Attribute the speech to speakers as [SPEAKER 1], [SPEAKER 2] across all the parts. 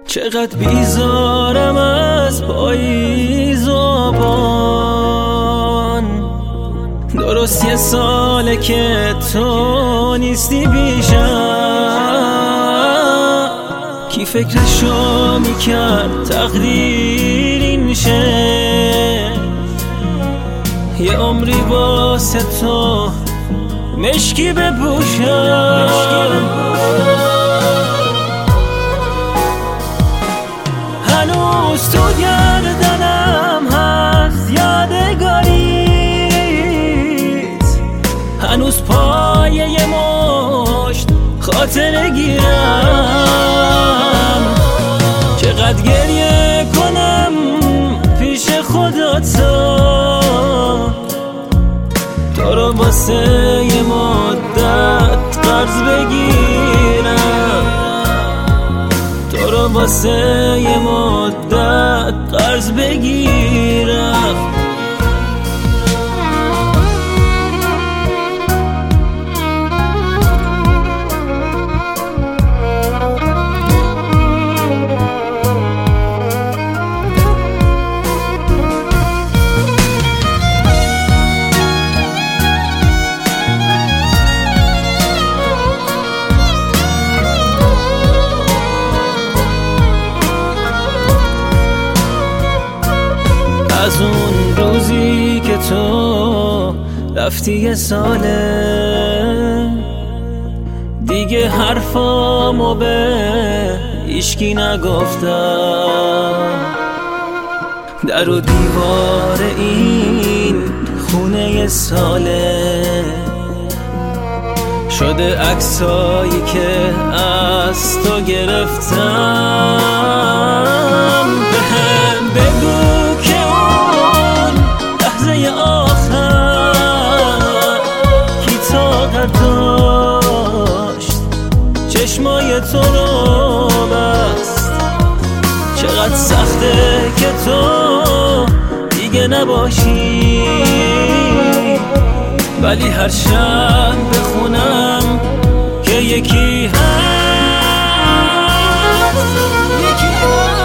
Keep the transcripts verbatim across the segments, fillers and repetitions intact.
[SPEAKER 1] چقدر بیزارم از پاییز و آبان، درست یه ساله که تو نیستی پیشم. کی فکرشو میکرد تقدیر این شه، یه عمری واسه تو مشکی بپوشم. هنوز تو گردنم هست یادگاریت، هنوز پایه یه مشت خاطره گیرم. چقدر گریه کنم پیش خدا تا تو رو واسه یه مدت قرض بگیرم، تو رو واسه یه مدت قرض بگیرم. از اون روزی که تو رفتی یه ساله، دیگه حرفامو به هیچکی نگفتم. در و دیوار این خونه یه ساله شده عکسایی که از تو گرفتم. بهم بگو داشت چشمای تو رو بست، چقدر سخته که تو دیگه نباشی، ولی هر شب بخونم که یکی هست، یکی هست.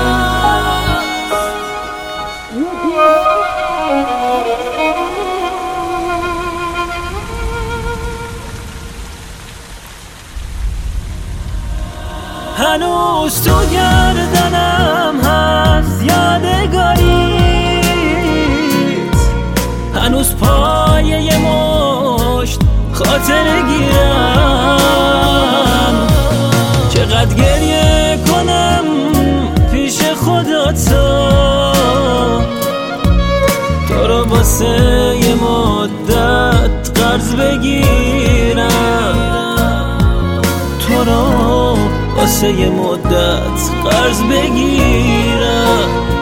[SPEAKER 1] هنوز تو گردنم هست یادگاریت، هنوز پایه یه مشت خاطره گیرم. چقدر گریه کنم پیش خدا تا تو رو واسه یه مدت قرض بگیرم، تو رو واسه یه مدت قرض بگیرم.